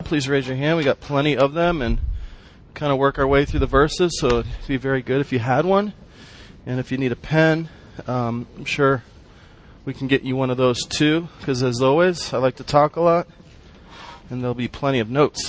Please raise your hand. We got plenty of them and kind of work our way through the verses, so it'd be very good if you had one. And if you need a pen, I'm sure we can get you one of those too, because as always, I like to talk a lot, and there'll be plenty of notes.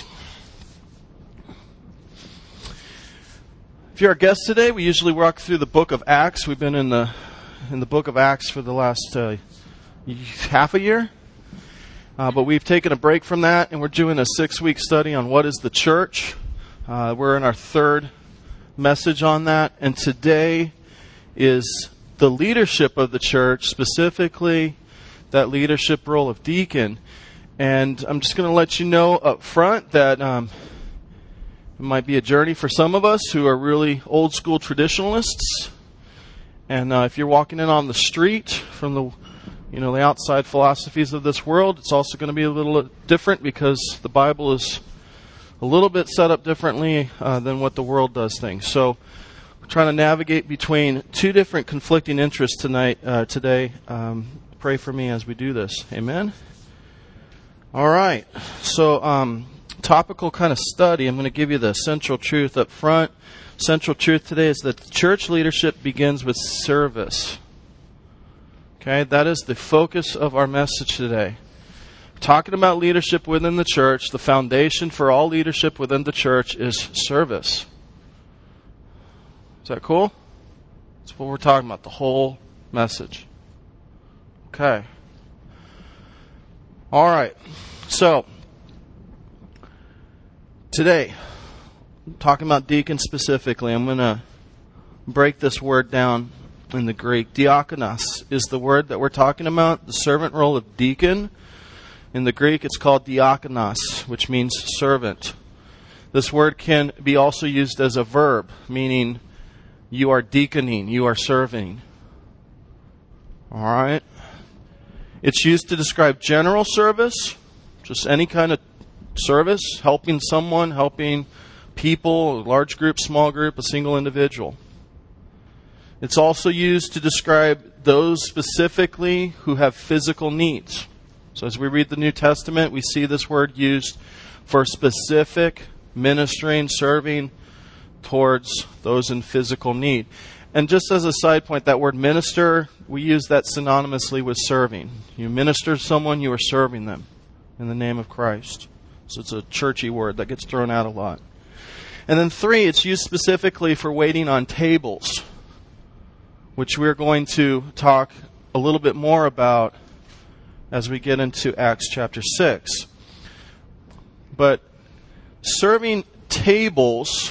If you're our guest today, we usually walk through the book of Acts. We've been in the book of Acts for the last half a year. But we've taken a break from that, and we're doing a 6-week study on what is the church. We're in our third message on that, and today is the leadership of the church, specifically that leadership role of deacon. And I'm just going to let you know up front that it might be a journey for some of us who are really old school traditionalists. And if you're walking in on the street from the outside philosophies of this world, it's also going to be a little different because the Bible is a little bit set up differently than what the world does things. So we're trying to navigate between two different conflicting interests today. Pray for me as we do this. Amen? All right. So topical kind of study. I'm going to give you the central truth up front. Central truth today is that church leadership begins with service. Okay, that is the focus of our message today. Talking about leadership within the church, the foundation for all leadership within the church is service. Is that cool? That's what we're talking about, the whole message. Okay. All right. So, today, talking about deacons specifically, I'm going to break this word down in the Greek. Diakonos is the word that we're talking about, the servant role of deacon. In the Greek, it's called diakonos, which means servant. This word can be also used as a verb, meaning you are deaconing, you are serving. All right? It's used to describe general service, just any kind of service, helping someone, helping people, a large group, small group, a single individual. It's also used to describe those specifically who have physical needs. So as we read the New Testament, we see this word used for specific ministering, serving towards those in physical need. And just as a side point, that word minister, we use that synonymously with serving. You minister to someone, you are serving them in the name of Christ. So it's a churchy word that gets thrown out a lot. And then 3, it's used specifically for waiting on tables, which we're going to talk a little bit more about as we get into Acts chapter 6. But serving tables,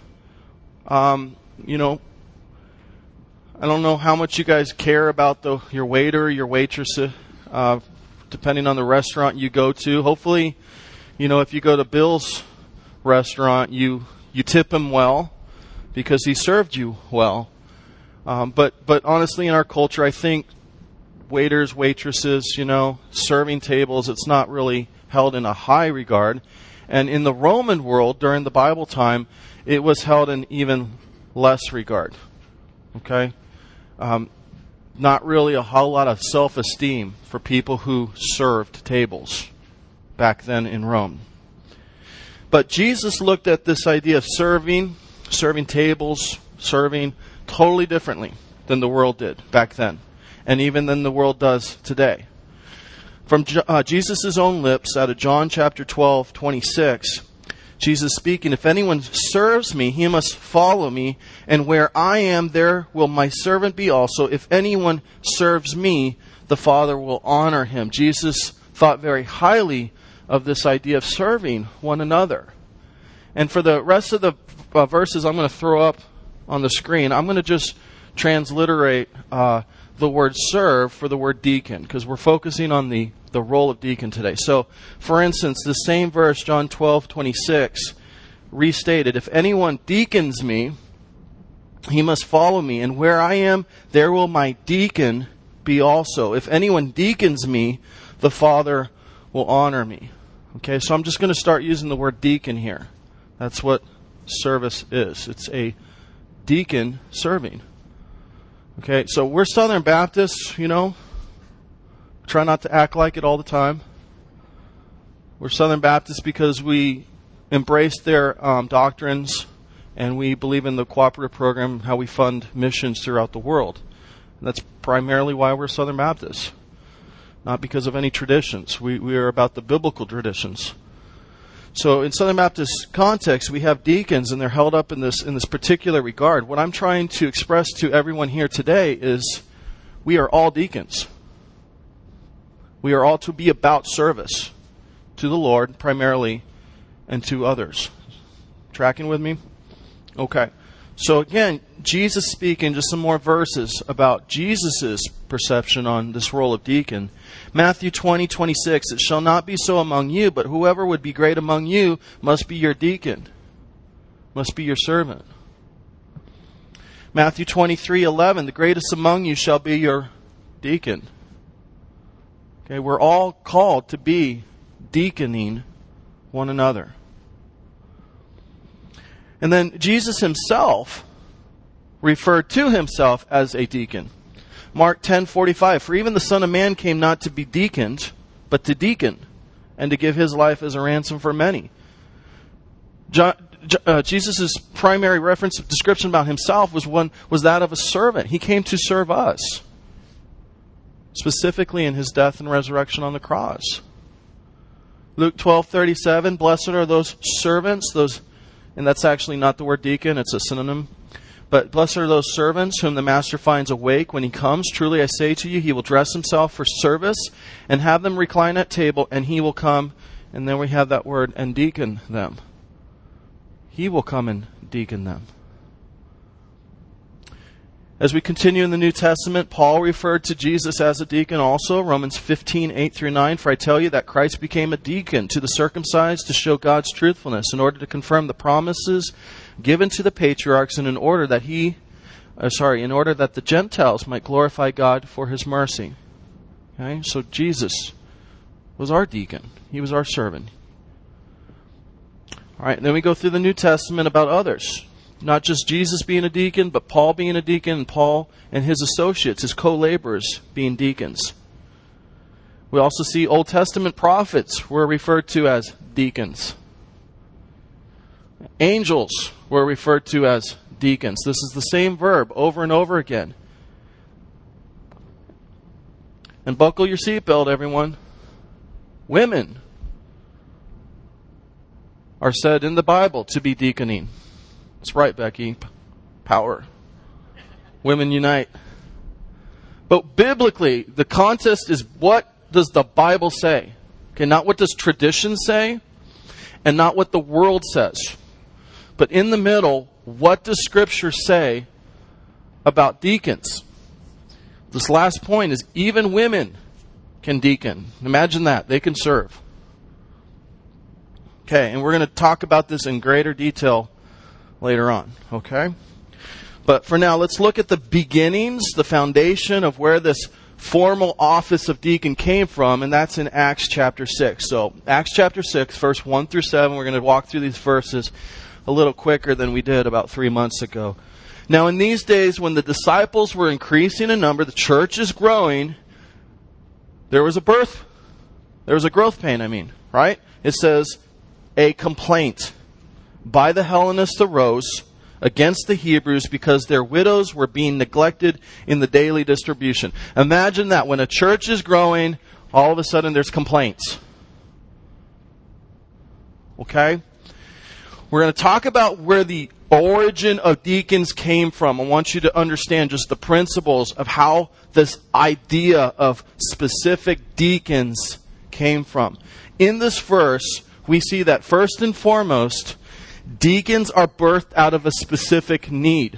I don't know how much you guys care about your waiter, your waitress, depending on the restaurant you go to. Hopefully, if you go to Bill's restaurant, you tip him well because he served you well. But honestly, in our culture, I think waiters, waitresses, serving tables, it's not really held in a high regard. And in the Roman world, during the Bible time, it was held in even less regard. Okay? Not really a whole lot of self-esteem for people who served tables back then in Rome. But Jesus looked at this idea of serving tables, serving totally differently than the world did back then, and even than the world does today. From Jesus' own lips, out of John chapter 12:26, Jesus speaking, "If anyone serves me, he must follow me, and where I am, there will my servant be also. If anyone serves me, the Father will honor him." Jesus thought very highly of this idea of serving one another. And for the rest of the verses I'm going to throw up on the screen, I'm going to just transliterate the word serve for the word deacon, because we're focusing on the role of deacon today. So, for instance, the same verse, John 12:26, restated, "If anyone deacons me, he must follow me, and where I am, there will my deacon be also. If anyone deacons me, the Father will honor me." Okay, so I'm just going to start using the word deacon here. That's what service is. It's a deacon serving. Okay, so we're Southern Baptists, Try not to act like it all the time. We're Southern Baptists because we embrace their doctrines, and we believe in the cooperative program, how we fund missions throughout the world. And that's primarily why we're Southern Baptists, not because of any traditions. We are about the biblical traditions. So in Southern Baptist context, we have deacons, and they're held up in this particular regard. What I'm trying to express to everyone here today is we are all deacons. We are all to be about service to the Lord primarily and to others. Tracking with me? Okay. So again, Jesus speaking, just some more verses about Jesus' perception on this role of deacon. Matthew 20:26, it shall not be so among you, but whoever would be great among you must be your deacon, must be your servant. Matthew 23:11, the greatest among you shall be your deacon. Okay, we're all called to be deaconing one another. And then Jesus himself referred to himself as a deacon. Mark 10:45, for even the Son of Man came not to be deaconed, but to deacon, and to give his life as a ransom for many. Jesus' primary reference of description about himself was that of a servant. He came to serve us, specifically in his death and resurrection on the cross. Luke 12:37, blessed are those servants, and that's actually not the word deacon, it's a synonym. But blessed are those servants whom the master finds awake when he comes. Truly I say to you, he will dress himself for service and have them recline at table, and he will come, and then we have that word, and deacon them. He will come and deacon them. As we continue in the New Testament, Paul referred to Jesus as a deacon also. Romans 15:8-9, for I tell you that Christ became a deacon to the circumcised to show God's truthfulness, in order to confirm the promises given to the patriarchs, and in order that the Gentiles might glorify God for his mercy. Okay? So Jesus was our deacon. He was our servant. All right, then we go through the New Testament about others. Not just Jesus being a deacon, but Paul being a deacon, and Paul and his associates, his co-laborers, being deacons. We also see Old Testament prophets were referred to as deacons. Angels were referred to as deacons. This is the same verb over and over again. And buckle your seatbelt, everyone. Women are said in the Bible to be deaconing. That's right, Becky. Power. Women unite. But biblically, the contest is, what does the Bible say? Okay, not what does tradition say, and not what the world says. But in the middle, what does Scripture say about deacons? This last point is, even women can deacon. Imagine that. They can serve. Okay, and we're going to talk about this in greater detail later on, okay? But for now, let's look at the beginnings, the foundation of where this formal office of deacon came from, and that's in Acts chapter 6. So, Acts chapter 6, verse 1-7, we're going to walk through these verses a little quicker than we did about 3 months ago. Now, in these days, when the disciples were increasing in number, the church is growing, there was a growth pain, right? It says, a complaint by the Hellenists arose against the Hebrews because their widows were being neglected in the daily distribution. Imagine that. When a church is growing, all of a sudden there's complaints. Okay? We're going to talk about where the origin of deacons came from. I want you to understand just the principles of how this idea of specific deacons came from. In this verse, we see that first and foremost, deacons are birthed out of a specific need.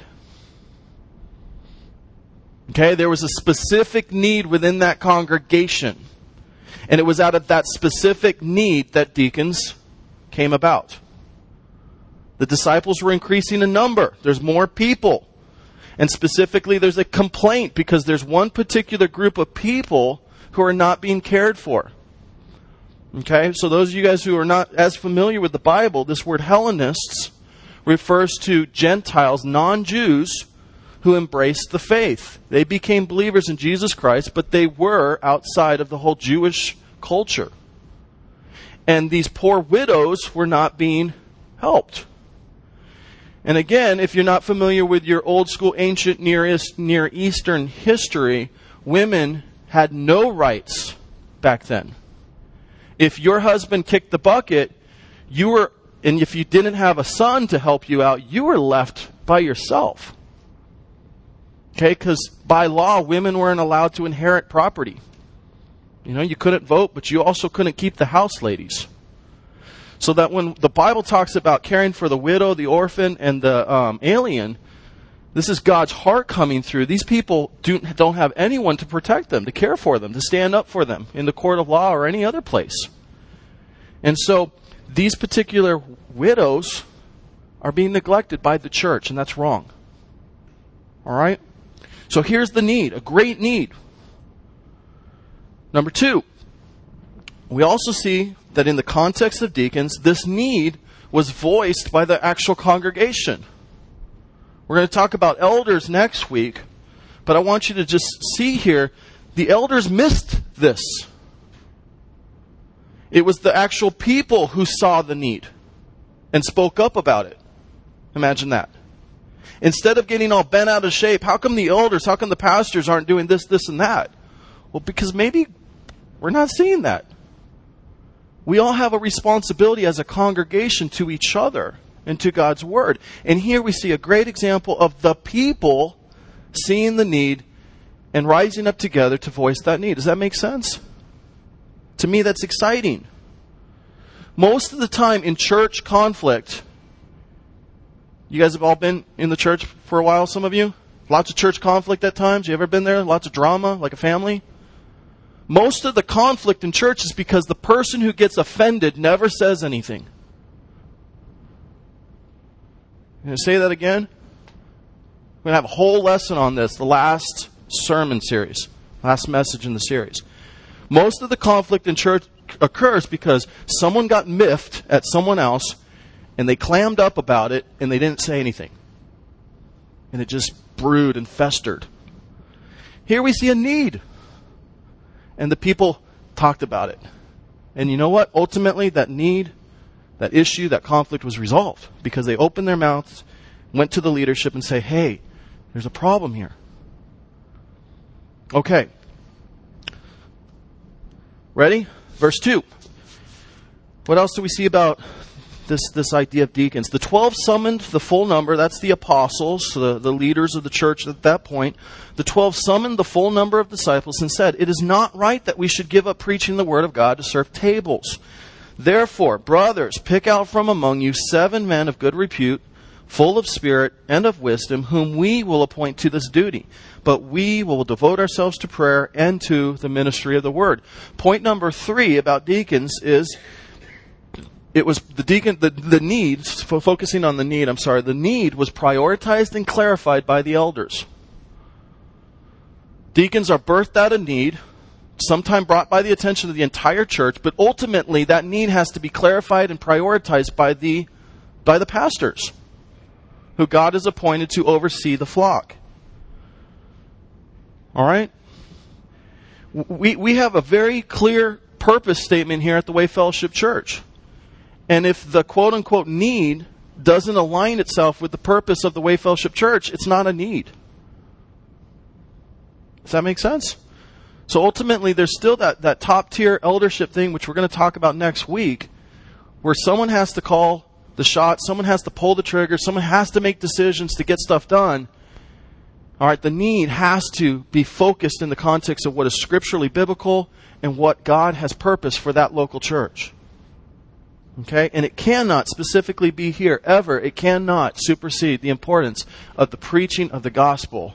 Okay, there was a specific need within that congregation. And it was out of that specific need that deacons came about. The disciples were increasing in number. There's more people. And specifically, there's a complaint because there's one particular group of people who are not being cared for. Okay, so those of you guys who are not as familiar with the Bible, this word Hellenists refers to Gentiles, non-Jews, who embraced the faith. They became believers in Jesus Christ, but they were outside of the whole Jewish culture. And these poor widows were not being helped. And again, if you're not familiar with your old school ancient Near Eastern history, women had no rights back then. If your husband kicked the bucket, and if you didn't have a son to help you out, you were left by yourself. Okay, because by law, women weren't allowed to inherit property. You couldn't vote, but you also couldn't keep the house, ladies. So that when the Bible talks about caring for the widow, the orphan, and the alien, this is God's heart coming through. These people don't have anyone to protect them, to care for them, to stand up for them in the court of law or any other place. And so these particular widows are being neglected by the church, and that's wrong. All right? So here's the need, a great need. Number 2, we also see that in the context of deacons, this need was voiced by the actual congregation. We're going to talk about elders next week, but I want you to just see here, the elders missed this. It was the actual people who saw the need and spoke up about it. Imagine that. Instead of getting all bent out of shape, how come the elders, how come the pastors aren't doing this, this, and that? Well, because maybe we're not seeing that. We all have a responsibility as a congregation to each other and to God's Word. And here we see a great example of the people seeing the need and rising up together to voice that need. Does that make sense? To me, that's exciting. Most of the time in church conflict, you guys have all been in the church for a while, some of you? Lots of church conflict at times. You ever been there? Lots of drama, like a family? Most of the conflict in church is because the person who gets offended never says anything. I'm going to say that again. We're going to have a whole lesson on this, the last sermon series, last message in the series. Most of the conflict in church occurs because someone got miffed at someone else, and they clammed up about it, and they didn't say anything. And it just brewed and festered. Here we see a need. And the people talked about it. And you know what? Ultimately, that need, that issue, that conflict was resolved. Because they opened their mouths, went to the leadership and say, hey, there's a problem here. Okay. Ready? Verse 2. What else do we see about this idea of deacons? The 12 summoned the full number. That's the apostles, the leaders of the church at that point. The 12 summoned the full number of disciples and said, it is not right that we should give up preaching the word of God to serve tables. Therefore, brothers, pick out from among you 7 men of good repute, full of spirit and of wisdom, whom we will appoint to this duty. But we will devote ourselves to prayer and to the ministry of the word. Point number 3 about deacons is, it was the need, focusing on the need, the need was prioritized and clarified by the elders. Deacons are birthed out of need, sometimes brought by the attention of the entire church, but ultimately that need has to be clarified and prioritized by the pastors, who God has appointed to oversee the flock. All right? We have a very clear purpose statement here at the Way Fellowship Church. And if the quote-unquote need doesn't align itself with the purpose of the Way Fellowship Church, it's not a need. Does that make sense? So ultimately, there's still that top-tier eldership thing, which we're going to talk about next week, where someone has to call the shots, someone has to pull the trigger, someone has to make decisions to get stuff done. All right, the need has to be focused in the context of what is scripturally biblical and what God has purposed for that local church. Okay? And it cannot specifically be here, ever. It cannot supersede the importance of the preaching of the gospel.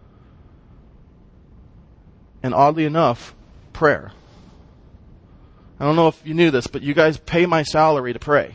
And oddly enough, prayer. I don't know if you knew this, but you guys pay my salary to pray.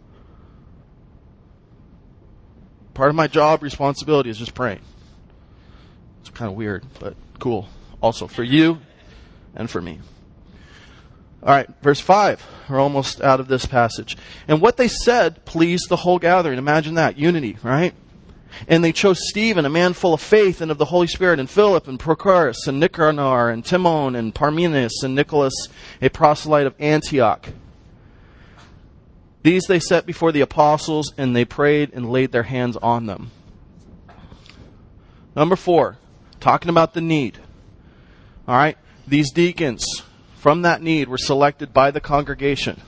Part of my job responsibility is just praying. It's kind of weird, but cool. Also for you and for me. All right, verse 5. We're almost out of this passage. And what they said pleased the whole gathering. Imagine that. Unity, right? And they chose Stephen, a man full of faith and of the Holy Spirit, and Philip, and Prochorus, and Nicanor, and Timon, and Parmenas, and Nicholas, a proselyte of Antioch. These they set before the apostles, and they prayed and laid their hands on them. Number 4, talking about the need. All right, these deacons from that need were selected by the congregation.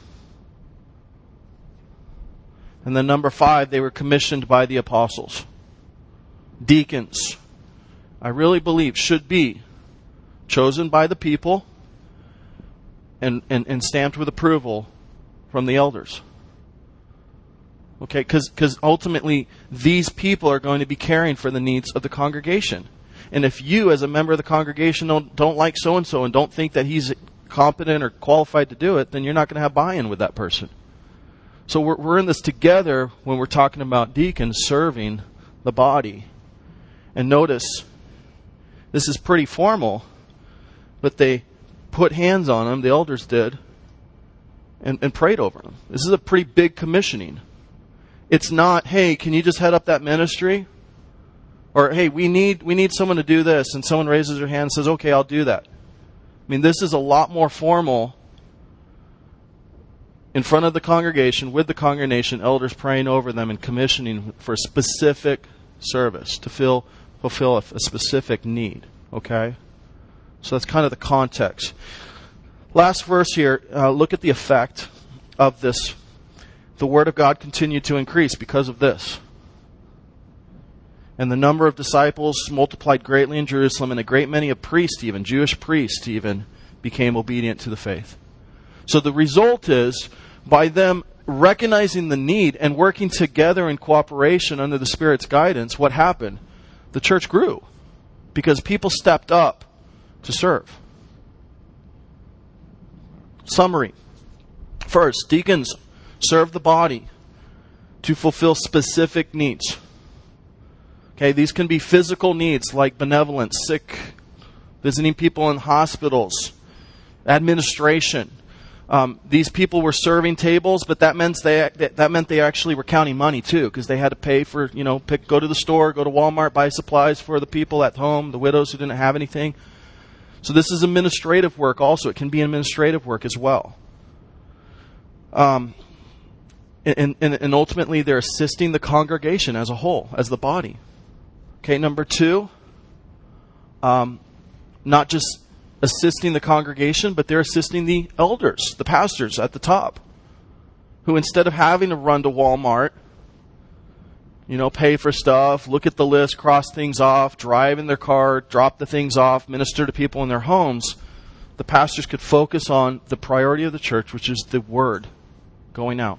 And then number 5, they were commissioned by the apostles. Deacons, I really believe, should be chosen by the people and stamped with approval from the elders. Okay, because ultimately these people are going to be caring for the needs of the congregation. And if you, as a member of the congregation, don't like so-and-so and don't think that he's competent or qualified to do it, then you're not going to have buy-in with that person. So we're in this together when we're talking about deacons serving the body. And notice, this is pretty formal, but they put hands on them, the elders did, and prayed over them. This is a pretty big commissioning. It's not, hey, can you just head up that ministry? Or, hey, we need someone to do this, and someone raises their hand and says, okay, I'll do that. I mean, this is a lot more formal. In front of the congregation, with the congregation, elders praying over them and commissioning for a specific service to fulfill a specific need. Okay? So that's kind of the context. Last verse here, look at the effect of this. The word of God continued to increase because of this. And the number of disciples multiplied greatly in Jerusalem, and a great many of priests even, Jewish priests even, became obedient to the faith. So the result is, by them recognizing the need and working together in cooperation under the Spirit's guidance, what happened? The church grew because people stepped up to serve. Summary. First, deacons serve the body to fulfill specific needs. Okay, these can be physical needs like benevolence, sick, visiting people in hospitals, administration. These people were serving tables, but that meant they actually were counting money too, because they had to pay for, go to the store, go to Walmart, buy supplies for the people at home, the widows who didn't have anything. So this is administrative work also. It can be administrative work as well. And ultimately they're assisting the congregation as a whole, as the body. Okay, number 2, not just assisting the congregation, but they're assisting the elders, the pastors at the top, who instead of having to run to Walmart, pay for stuff, look at the list, cross things off, drive in their car, drop the things off, minister to people in their homes, the pastors could focus on the priority of the church, which is the word going out.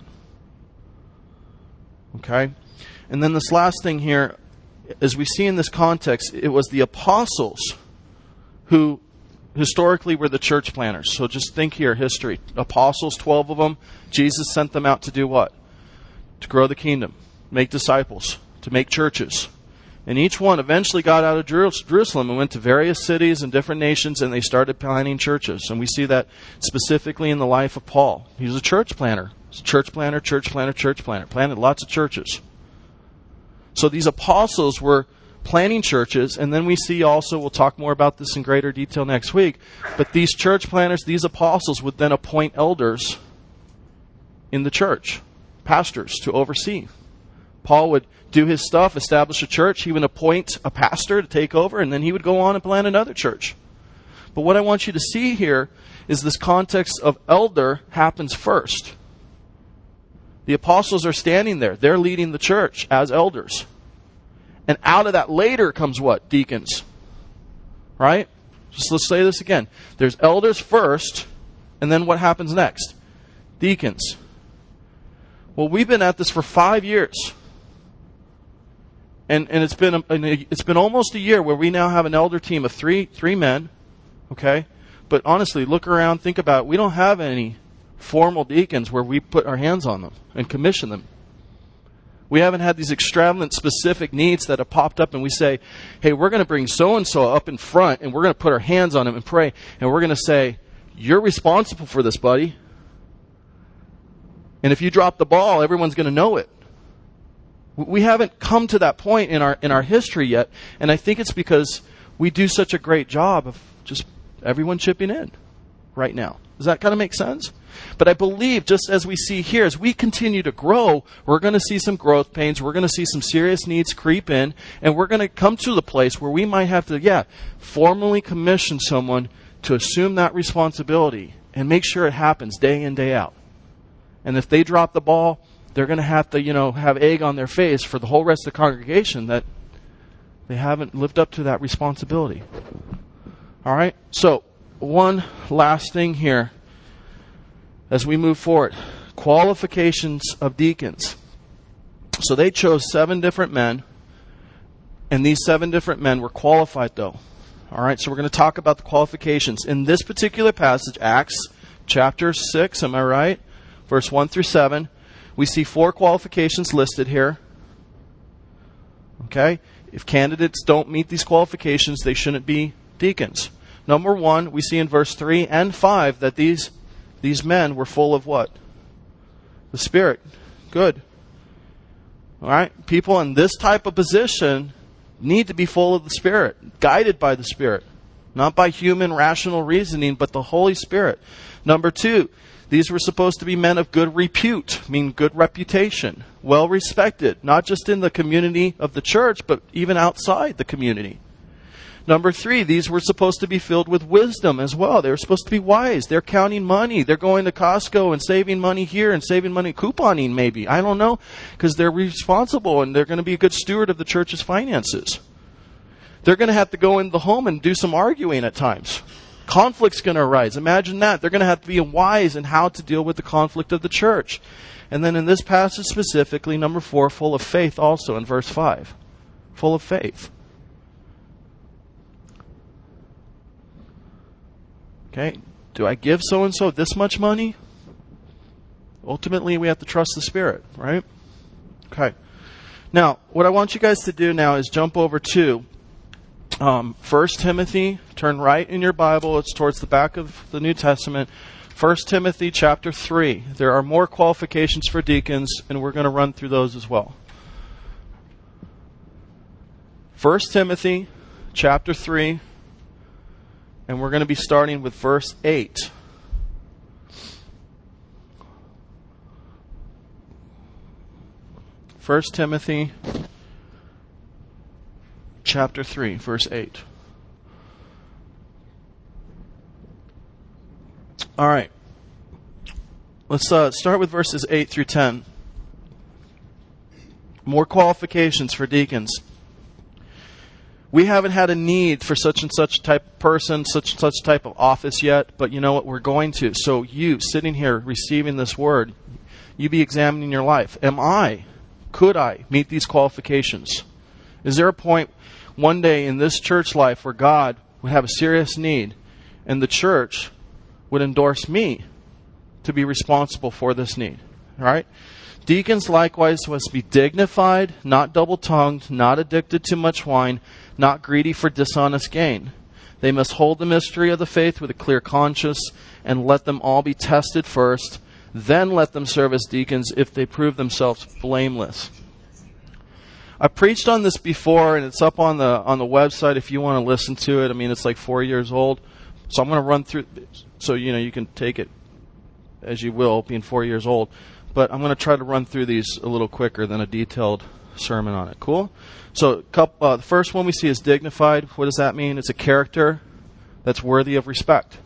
Okay? And then this last thing here, as we see in this context, it was the apostles who historically were the church planners. So just think here, history. Apostles, 12 of them. Jesus sent them out to do what? To grow the kingdom, make disciples, to make churches. And each one eventually got out of Jerusalem and went to various cities and different nations, and they started planning churches. And we see that specifically in the life of Paul. He was a church planner. Church planner. Planted lots of churches. So these apostles were planning churches, and then we see also, we'll talk more about this in greater detail next week, but these church planners, these apostles would then appoint elders in the church, pastors to oversee. Paul would do his stuff, establish a church, he would appoint a pastor to take over, and then he would go on and plant another church. But what I want you to see here is this context of elder happens first. The apostles are standing there. They're leading the church as elders. And out of that later comes what? Deacons. Right? Just let's say this again. There's elders first, and then what happens next? Deacons. Well, we've been at this for 5 years. And it's been almost a year where we now have an elder team of three men. Okay? But honestly, look around, think about it. We don't have any formal deacons where we put our hands on them and commission them. We haven't had these extravagant specific needs that have popped up and we say, hey, we're going to bring so-and-so up in front and we're going to put our hands on him and pray. And we're going to say, you're responsible for this, buddy. And if you drop the ball, everyone's going to know it. We haven't come to that point in our history yet. And I think it's because we do such a great job of just everyone chipping in right now. Does that kind of make sense? But I believe, just as we see here, as we continue to grow, we're going to see some growth pains. We're going to see some serious needs creep in. And we're going to come to the place where we might have to, formally commission someone to assume that responsibility and make sure it happens day in, day out. And if they drop the ball, they're going to have to, have egg on their face for the whole rest of the congregation that they haven't lived up to that responsibility. All right? So, one last thing here as we move forward. Qualifications of deacons. So they chose 7 different men, and these 7 different men were qualified though. All right, so we're going to talk about the qualifications. In this particular passage, Acts chapter 6, am I right? Verse 1 through 7, we see 4 qualifications listed here. Okay? If candidates don't meet these qualifications, they shouldn't be deacons. Number 1, we see in verse 3 and 5 that these men were full of what? The Spirit. Good. All right? People in this type of position need to be full of the Spirit, guided by the Spirit. Not by human rational reasoning, but the Holy Spirit. Number 2, these were supposed to be men of good repute, mean good reputation, well respected, not just in the community of the church, but even outside the community. Number 3, these were supposed to be filled with wisdom as well. They were supposed to be wise. They're counting money. They're going to Costco and saving money here and saving money, couponing maybe. I don't know, because they're responsible and they're going to be a good steward of the church's finances. They're going to have to go in the home and do some arguing at times. Conflict's going to arise. Imagine that. They're going to have to be wise in how to deal with the conflict of the church. And then in this passage specifically, number 4, full of faith also in verse 5. Full of faith. Okay, do I give so-and-so this much money? Ultimately, we have to trust the Spirit, right? Okay. Now, what I want you guys to do now is jump over to 1 Timothy. Turn right in your Bible. It's towards the back of the New Testament. 1 Timothy chapter 3. There are more qualifications for deacons, and we're going to run through those as well. 1 Timothy chapter 3. And we're going to be starting with verse 8. First Timothy chapter 3, verse 8. All right. Let's start with verses 8 through 10. More qualifications for deacons. We haven't had a need for such and such type of person, such and such type of office yet, but you know what? We're going to. So you, sitting here, receiving this word, you be examining your life. Could I meet these qualifications? Is there a point one day in this church life where God would have a serious need and the church would endorse me to be responsible for this need? All right? Deacons likewise must be dignified, not double-tongued, not addicted to much wine, not greedy for dishonest gain. They must hold the mystery of the faith with a clear conscience, and let them all be tested first. Then let them serve as deacons if they prove themselves blameless. I preached on this before, and it's up on the website if you want to listen to it. I mean, it's like 4 years old. So I'm going to run through, so you can take it as you will, being 4 years old. But I'm going to try to run through these a little quicker than a detailed sermon on it. Cool? So the first one we see is dignified. What does that mean? It's a character that's worthy of respect.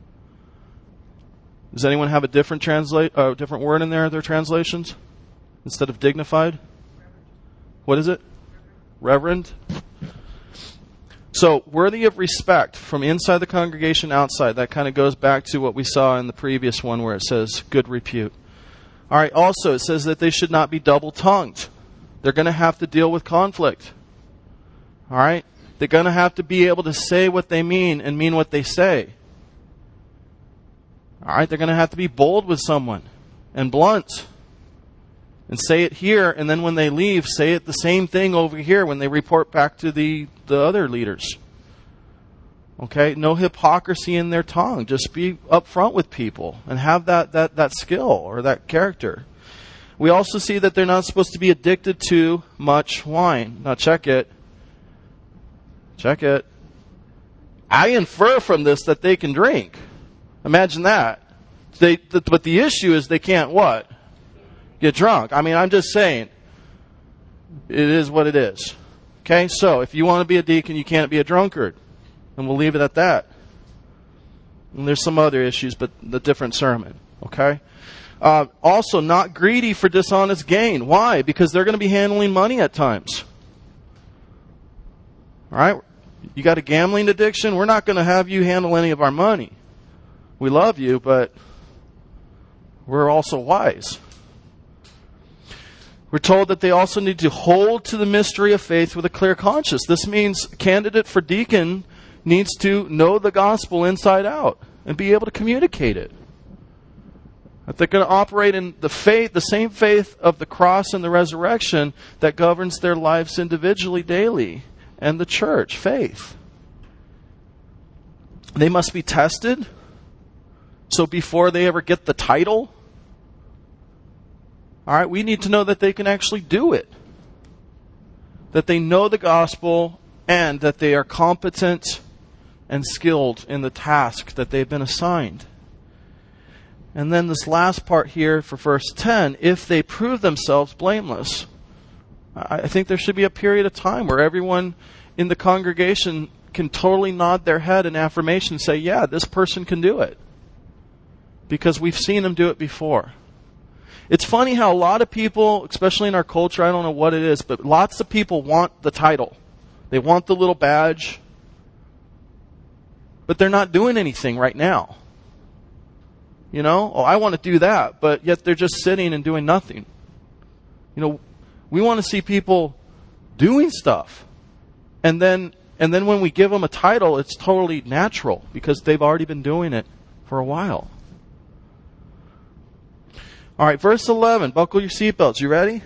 Does anyone have a different word in their translations instead of dignified? What is it? Reverend. So worthy of respect from inside the congregation, outside. That kind of goes back to what we saw in the previous one where it says good repute. All right. Also, it says that they should not be double-tongued. They're going to have to deal with conflict. All right? They're going to have to be able to say what they mean and mean what they say. All right? They're going to have to be bold with someone and blunt and say it here, and then when they leave, say it the same thing over here when they report back to the other leaders. Okay? No hypocrisy in their tongue. Just be upfront with people and have that skill or that character. We also see that they're not supposed to be addicted to much wine. Now check it. Check it. I infer from this that they can drink. Imagine that. But the issue is they can't what? Get drunk. I mean, I'm just saying, it is what it is. Okay, so if you want to be a deacon, you can't be a drunkard. And we'll leave it at that. And there's some other issues, but the different sermon. Okay? Also, not greedy for dishonest gain. Why? Because they're going to be handling money at times. All right? You got a gambling addiction? We're not going to have you handle any of our money. We love you, but we're also wise. We're told that they also need to hold to the mystery of faith with a clear conscience. This means a candidate for deacon needs to know the gospel inside out and be able to communicate it. That they're going to operate in the same faith of the cross and the resurrection that governs their lives individually daily, and the church faith. They must be tested. So before they ever get the title, all right, we need to know that they can actually do it. That they know the gospel and that they are competent and skilled in the task that they've been assigned. And then this last part here for verse 10, if they prove themselves blameless. I think there should be a period of time where everyone in the congregation can totally nod their head in affirmation and say, yeah, this person can do it. Because we've seen them do it before. It's funny how a lot of people, especially in our culture, I don't know what it is, but lots of people want the title. They want the little badge. But they're not doing anything right now. You know, I want to do that, but yet they're just sitting and doing nothing. You know, we want to see people doing stuff. And then when we give them a title, it's totally natural because they've already been doing it for a while. All right, verse 11. Buckle your seatbelts. You ready?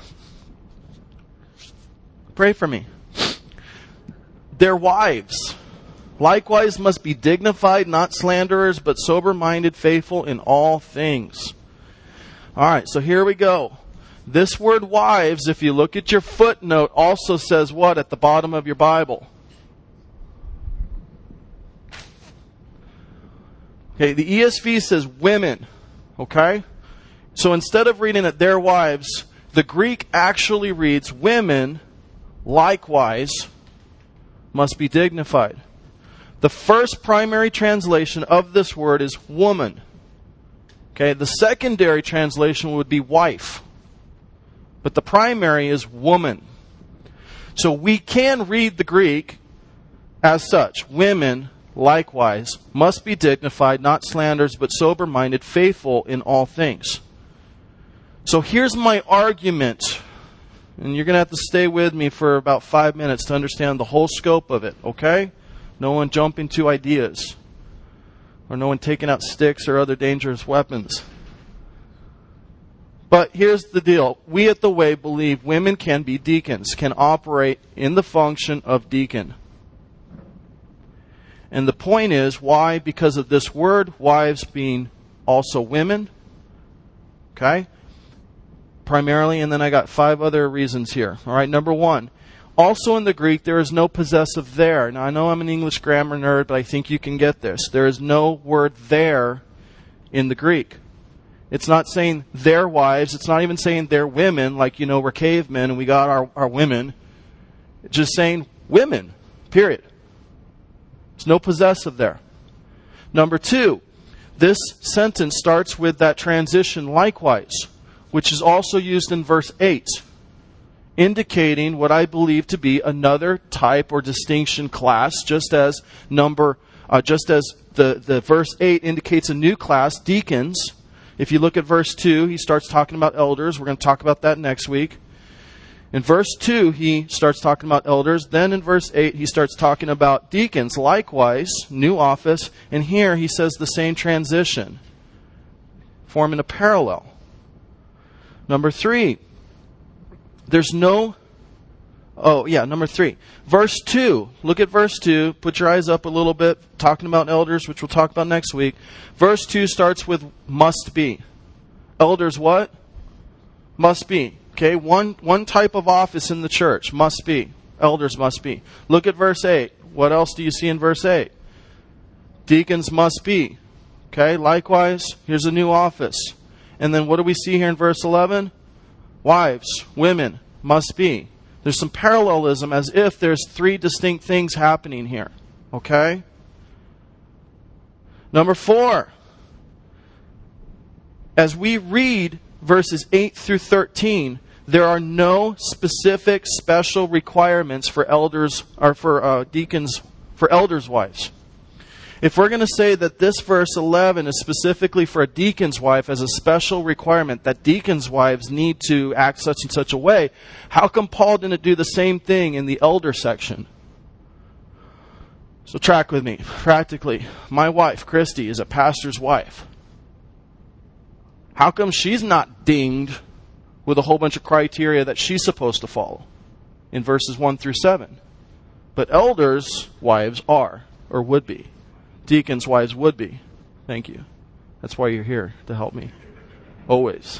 Pray for me. Their wives likewise must be dignified, not slanderers, but sober-minded, faithful in all things. All right, so here we go. This word wives, if you look at your footnote, also says what at the bottom of your Bible? Okay, the ESV says women. Okay? So instead of reading it their wives, the Greek actually reads women likewise must be dignified. The first primary translation of this word is woman. Okay, the secondary translation would be wife. But the primary is woman. So we can read the Greek as such. Women, likewise, must be dignified, not slanderers, but sober-minded, faithful in all things. So here's my argument. And you're going to have to stay with me for about 5 minutes to understand the whole scope of it, okay? No one jumping to ideas. Or no one taking out sticks or other dangerous weapons. But here's the deal. We at The Way believe women can be deacons, can operate in the function of deacon. And the point is, why? Because of this word, wives being also women. Okay? Primarily, and then I got 5 other reasons here. All right, number 1. Also in the Greek, there is no possessive there. Now, I know I'm an English grammar nerd, but I think you can get this. There is no word there in the Greek. It's not saying their wives. It's not even saying their women, like, you know, we're cavemen and we got our women. It's just saying women, period. There's no possessive there. Number 2, this sentence starts with that transition likewise, which is also used in verse 8. Indicating what I believe to be another type or distinction class, just as the verse 8 indicates a new class, deacons. If you look at verse 2, he starts talking about elders. We're going to talk about that next week. In verse 2, he starts talking about elders. Then in verse 8, he starts talking about deacons. Likewise, new office. And here he says the same transition, forming a parallel. Number 3. Number 3. Verse 2. Look at verse 2. Put your eyes up a little bit. Talking about elders, which we'll talk about next week. Verse 2 starts with must be. Elders what? Must be. Okay, one type of office in the church. Must be. Elders must be. Look at verse 8. What else do you see in verse 8? Deacons must be. Okay, likewise, here's a new office. And then what do we see here in verse 11? Wives, women, must be. There's some parallelism as if there's three distinct things happening here. Okay? Number 4. As we read verses 8 through 13, there are no specific special requirements for elders or for deacons, for elders' wives. If we're going to say that this verse 11 is specifically for a deacon's wife as a special requirement, that deacons' wives need to act such and such a way, how come Paul didn't do the same thing in the elder section? So track with me. Practically, my wife, Christy, is a pastor's wife. How come she's not dinged with a whole bunch of criteria that she's supposed to follow in verses 1 through 7? But elders' wives are, or would be. Deacons' wives would be. Thank you. That's why you're here, to help me. Always.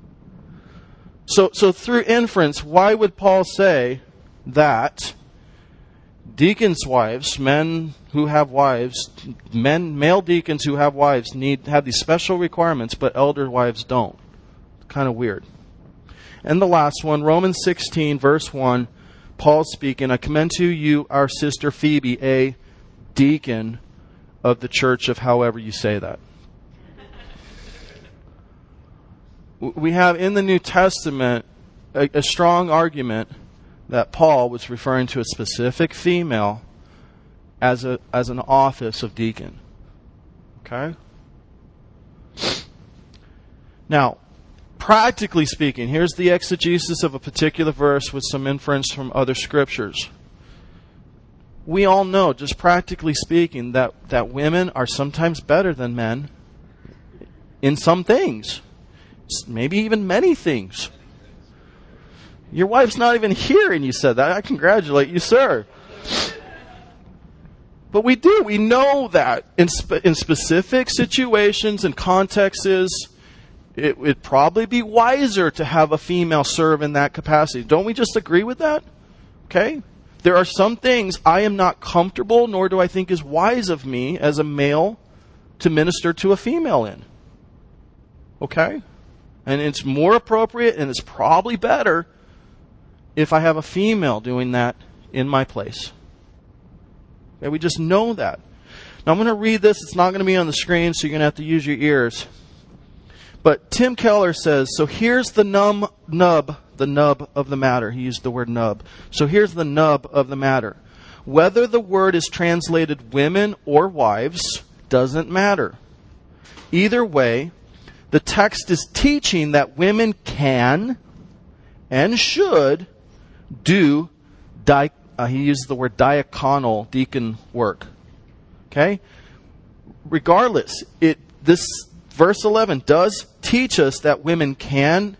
So through inference, why would Paul say that deacons' wives, men who have wives, male deacons who have wives have these special requirements, but elder wives don't? Kind of weird. And the last one, Romans 16, verse 1, Paul speaking, I commend to you our sister Phoebe, a deacon of the church of however you say that. We have in the New Testament a strong argument that Paul was referring to a specific female as an office of deacon. Okay? Now, practically speaking, here's the exegesis of a particular verse with some inference from other scriptures. We all know, just practically speaking, that women are sometimes better than men in some things. Maybe even many things. Your wife's not even here and you said that. I congratulate you, sir. But we do. We know that in specific situations and contexts, it would probably be wiser to have a female serve in that capacity. Don't we just agree with that? Okay? There are some things I am not comfortable, nor do I think is wise of me as a male to minister to a female in. Okay? And it's more appropriate and it's probably better if I have a female doing that in my place. Okay, we just know that. Now I'm going to read this. It's not going to be on the screen, so you're going to have to use your ears. But Tim Keller says, so here's the nub of the matter. He used the word nub. So here's the nub of the matter. Whether the word is translated women or wives doesn't matter. Either way, the text is teaching that women can and should do, he used the word diaconal, deacon work. Okay? Regardless, this verse 11 does teach us that women can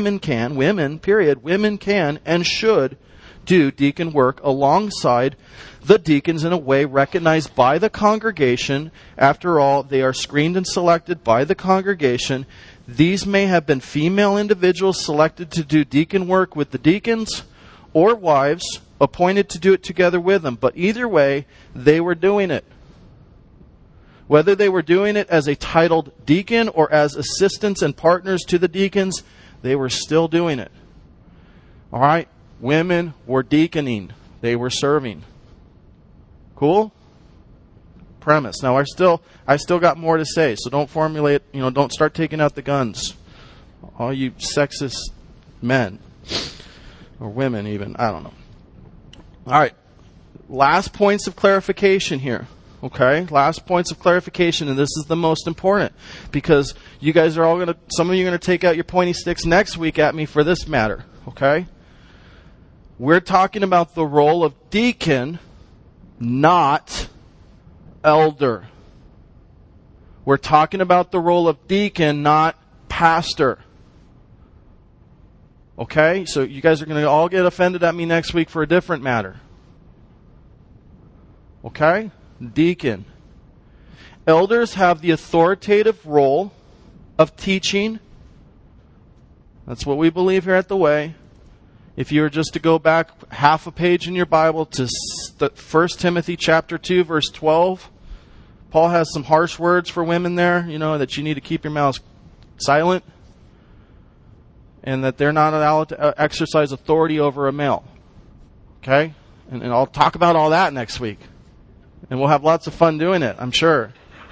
and should do deacon work alongside the deacons in a way recognized by the congregation. After all, they are screened and selected by the congregation. These may have been female individuals selected to do deacon work with the deacons, or wives appointed to do it together with them. But either way, they were doing it. Whether they were doing it as a titled deacon or as assistants and partners to the deacons, they were still doing it. All right? Women were deaconing. They were serving. Cool? Premise. Now, I still got more to say, so don't don't start taking out the guns. All you sexist men. Or women even. I don't know. All right. Last points of clarification here. Okay? Last points of clarification, and this is the most important, because you guys are some of you are going to take out your pointy sticks next week at me for this matter. Okay? We're talking about the role of deacon, not elder. We're talking about the role of deacon, not pastor. Okay? So you guys are going to all get offended at me next week for a different matter. Okay? Deacon. Elders have the authoritative role of teaching. That's what we believe here at The Way. If you were just to go back half a page in your Bible to 1 Timothy chapter 2, verse 12, Paul has some harsh words for women there, that you need to keep your mouths silent, and that they're not allowed to exercise authority over a male. Okay? And I'll talk about all that next week. And we'll have lots of fun doing it, I'm sure.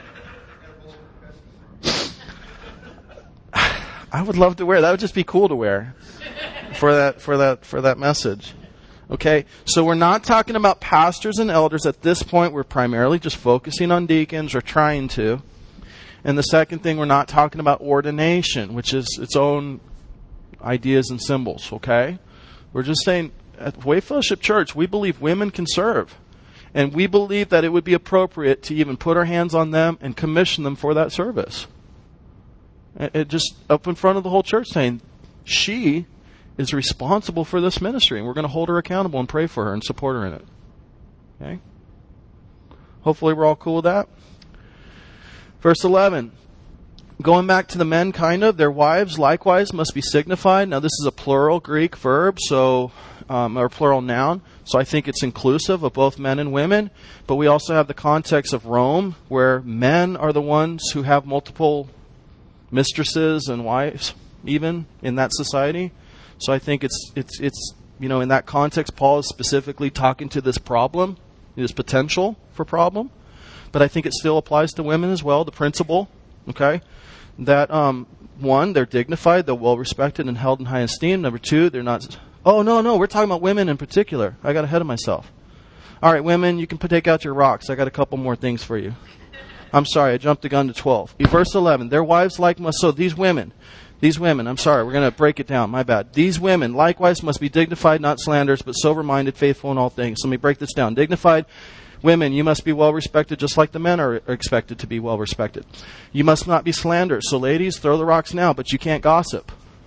I would love to wear. That would just be cool to wear for that message. Okay? So we're not talking about pastors and elders at this point. We're primarily just focusing on deacons, or trying to. And the second thing, we're not talking about ordination, which is its own ideas and symbols, okay? We're just saying, at Way Fellowship Church, we believe women can serve. And we believe that it would be appropriate to even put our hands on them and commission them for that service. It just up in front of the whole church, saying, she is responsible for this ministry, and we're going to hold her accountable and pray for her and support her in it. Okay? Hopefully we're all cool with that. Verse 11. Going back to the men, their wives likewise must be signified. Now this is a plural Greek verb, or plural noun, so I think it's inclusive of both men and women. But we also have the context of Rome, where men are the ones who have multiple mistresses and wives, even in that society. So I think it's in that context, Paul is specifically talking to this problem, this potential for problem. But I think it still applies to women as well, the principle, okay? That, one, they're dignified, they're well-respected and held in high esteem. Number two, they're not... Oh, no, we're talking about women in particular. I got ahead of myself. All right, women, you can take out your rocks. I got a couple more things for you. I'm sorry, I jumped the gun to 12. Verse 11, their wives so these women, I'm sorry, we're going to break it down, my bad. These women likewise must be dignified, not slanderers, but sober-minded, faithful in all things. Let me break this down. Dignified women, you must be well-respected just like the men are expected to be well-respected. You must not be slanderers. So ladies, throw the rocks now, but you can't gossip.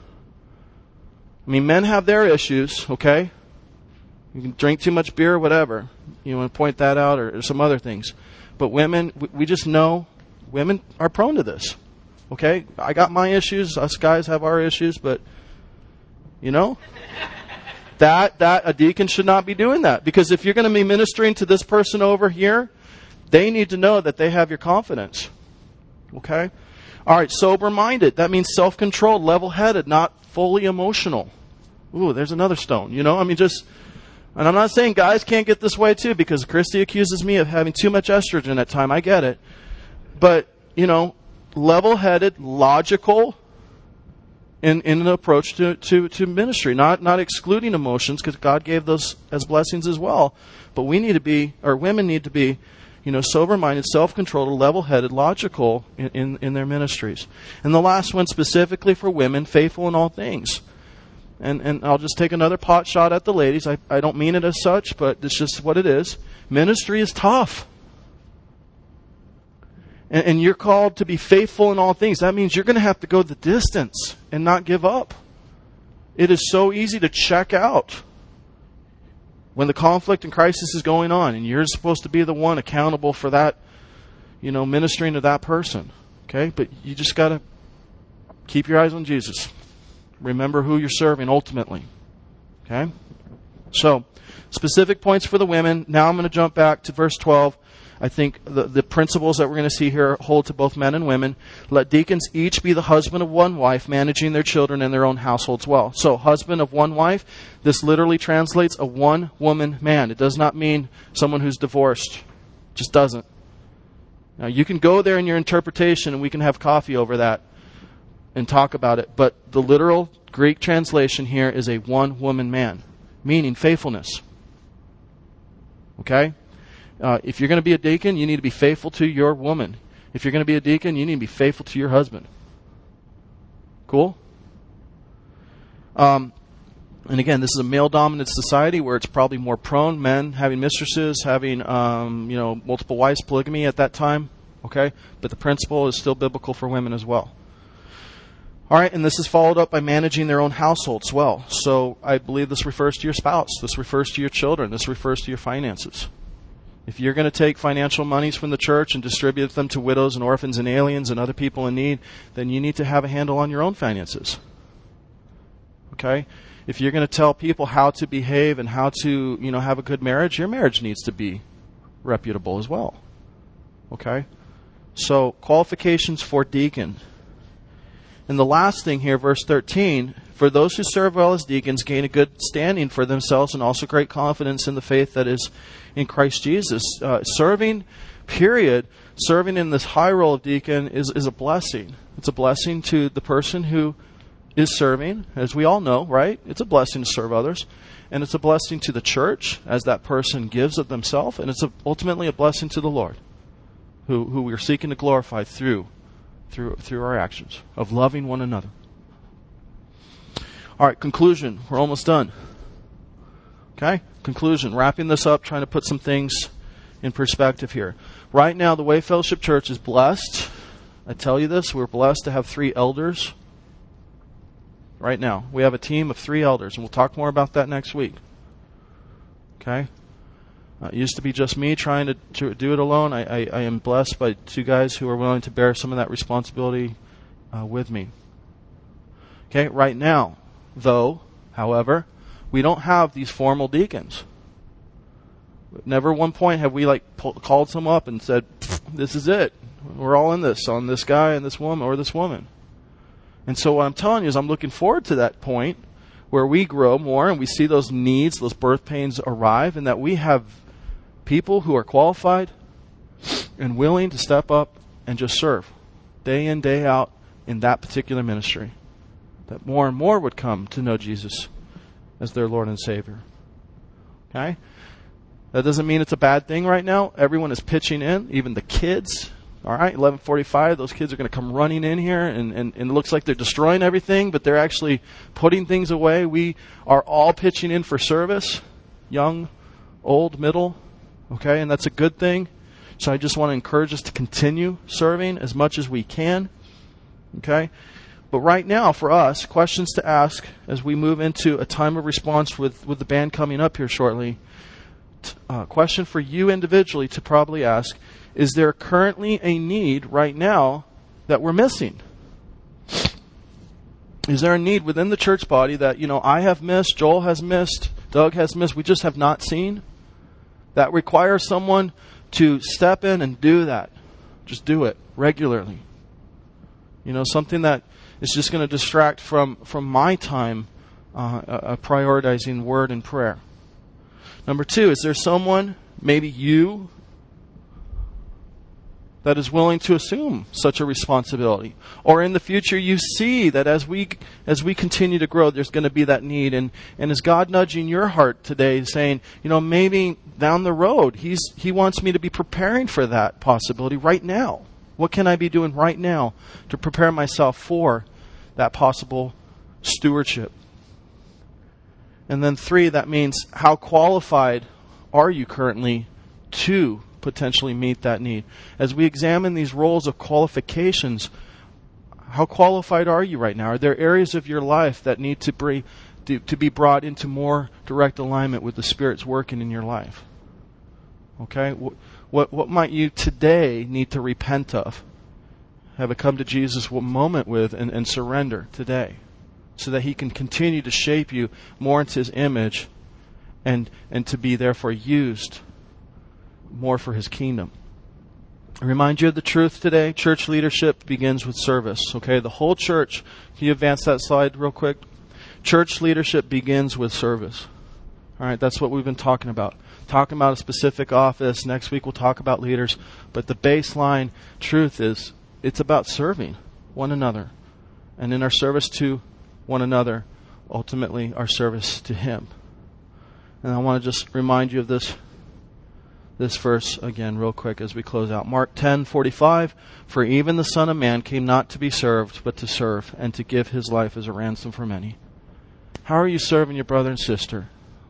I mean, men have their issues, okay? You can drink too much beer or whatever. You want to point that out, or some other things. But women, we just know women are prone to this. Okay? I got my issues. Us guys have our issues. But, that a deacon should not be doing that. Because if you're going to be ministering to this person over here, they need to know that they have your confidence. Okay? All right, sober-minded. That means self-controlled, level-headed, not fully emotional. Ooh, there's another stone. And I'm not saying guys can't get this way too, because Christy accuses me of having too much estrogen at time. I get it. But, level-headed, logical in an approach to ministry. Not excluding emotions, because God gave those as blessings as well. But women need to be, sober-minded, self-controlled, level-headed, logical in their ministries. And the last one specifically for women, faithful in all things. And I'll just take another pot shot at the ladies. I don't mean it as such, but it's just what it is. Ministry is tough. And you're called to be faithful in all things. That means you're going to have to go the distance and not give up. It is so easy to check out when the conflict and crisis is going on, and you're supposed to be the one accountable for that, ministering to that person. Okay? But you just got to keep your eyes on Jesus. Remember who you're serving ultimately. Okay? So, specific points for the women. Now I'm going to jump back to verse 12. I think the principles that we're going to see here hold to both men and women. Let deacons each be the husband of one wife, managing their children and their own households well. So, husband of one wife, this literally translates a one-woman man. It does not mean someone who's divorced. It just doesn't. Now, you can go there in your interpretation, and we can have coffee over that and talk about it. But the literal Greek translation here is a one-woman man, meaning faithfulness. Okay? If you're going to be a deacon, you need to be faithful to your woman. If you're going to be a deacon, you need to be faithful to your husband. Cool? And again, this is a male-dominant society where it's probably more prone, men having mistresses, having multiple wives, polygamy at that time. Okay? But the principle is still biblical for women as well. All right, and this is followed up by managing their own households well. So I believe this refers to your spouse. This refers to your children. This refers to your finances. If you're going to take financial monies from the church and distribute them to widows and orphans and aliens and other people in need, then you need to have a handle on your own finances. Okay? If you're going to tell people how to behave and how to, have a good marriage, your marriage needs to be reputable as well. Okay? So, qualifications for deacon. And the last thing here, verse 13, for those who serve well as deacons gain a good standing for themselves and also great confidence in the faith that is in Christ Jesus. Serving, period, serving in this high role of deacon is a blessing. It's a blessing to the person who is serving, as we all know, right? It's a blessing to serve others. And it's a blessing to the church as that person gives of themselves. And it's ultimately a blessing to the Lord, who we are seeking to glorify through our actions of loving one another. All right, conclusion. We're almost done. Okay? Conclusion. Wrapping this up, trying to put some things in perspective here. Right now, the Way Fellowship Church is blessed. I tell you this, we're blessed to have 3 elders. Right now, we have a team of 3 elders, and we'll talk more about that next week. Okay? It used to be just me trying to do it alone. I am blessed by 2 guys who are willing to bear some of that responsibility with me. Okay, right now, though, however, we don't have these formal deacons. Never at one point have we called someone up and said, this is it. We're all in this, on this guy and this woman or this woman. And so what I'm telling you is I'm looking forward to that point where we grow more and we see those needs, those birth pains arrive, and that we have people who are qualified and willing to step up and just serve day in, day out in that particular ministry. That more and more would come to know Jesus as their Lord and Savior. Okay? That doesn't mean it's a bad thing right now. Everyone is pitching in, even the kids. All right, 11:45, those kids are going to come running in here, and it looks like they're destroying everything, but they're actually putting things away. We are all pitching in for service, young, old, middle, okay, and that's a good thing. So I just want to encourage us to continue serving as much as we can, okay? But right now, for us, questions to ask as we move into a time of response with the band coming up here shortly. Question for you individually to probably ask: is there currently a need right now that we're missing? Is there a need within the church body that, I have missed, Joel has missed, Doug has missed, we just have not seen? That requires someone to step in and do that. Just do it regularly. Something that is just going to distract from my time prioritizing word and prayer. Number 2, is there someone, maybe you, that is willing to assume such a responsibility? Or in the future you see that as we continue to grow, there's going to be that need. And is God nudging your heart today saying, maybe down the road, He wants me to be preparing for that possibility right now. What can I be doing right now to prepare myself for that possible stewardship? And then 3, that means how qualified are you currently to potentially meet that need? As we examine these roles of qualifications, how qualified are you right now? Are there areas of your life that need to be brought into more direct alignment with the Spirit's working in your life? Okay? What might you today need to repent of? Have a come to Jesus moment with and surrender today, so that He can continue to shape you more into His image and to be therefore used more for His kingdom. I remind you of the truth today. Church leadership begins with service. Okay, the whole church. Can you advance that slide real quick? Church leadership begins with service. All right, that's what we've been talking about. Talking about a specific office. Next week we'll talk about leaders. But the baseline truth is it's about serving one another. And in our service to one another, ultimately our service to Him. And I want to just remind you of this verse again real quick as we close out. Mark 10:45, for even the Son of Man came not to be served, but to serve, and to give His life as a ransom for many. How are you serving your brother and sister?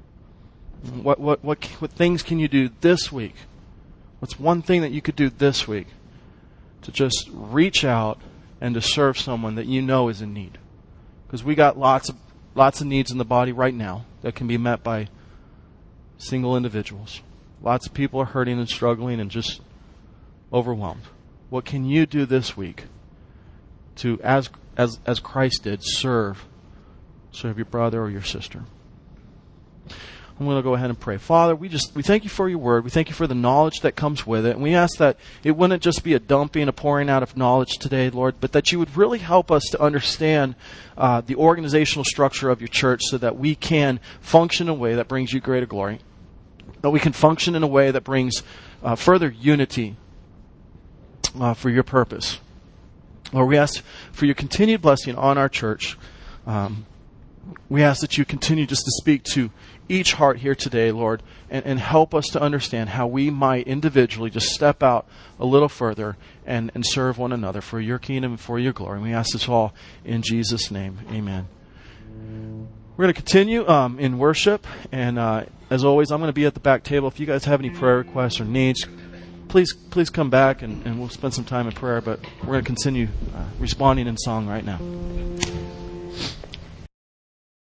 What things can you do this week? What's one thing that you could do this week to just reach out and to serve someone that you know is in need? Because we got lots of needs in the body right now that can be met by single individuals. Lots of people are hurting and struggling and just overwhelmed. What can you do this week to, as Christ did, serve your brother or your sister? I'm going to go ahead and pray. Father, we thank you for your word. We thank you for the knowledge that comes with it. And we ask that it wouldn't just be a dumping, a pouring out of knowledge today, Lord, but that you would really help us to understand the organizational structure of your church so that we can function in a way that brings you greater glory. That we can function in a way that brings further unity for your purpose. Lord, we ask for your continued blessing on our church. We ask that you continue just to speak to each heart here today, Lord, and help us to understand how we might individually just step out a little further and serve one another for your kingdom and for your glory. And we ask this all in Jesus' name. Amen. We're going to continue in worship, and as always, I'm going to be at the back table. If you guys have any prayer requests or needs, please come back and we'll spend some time in prayer, but we're going to continue responding in song right now.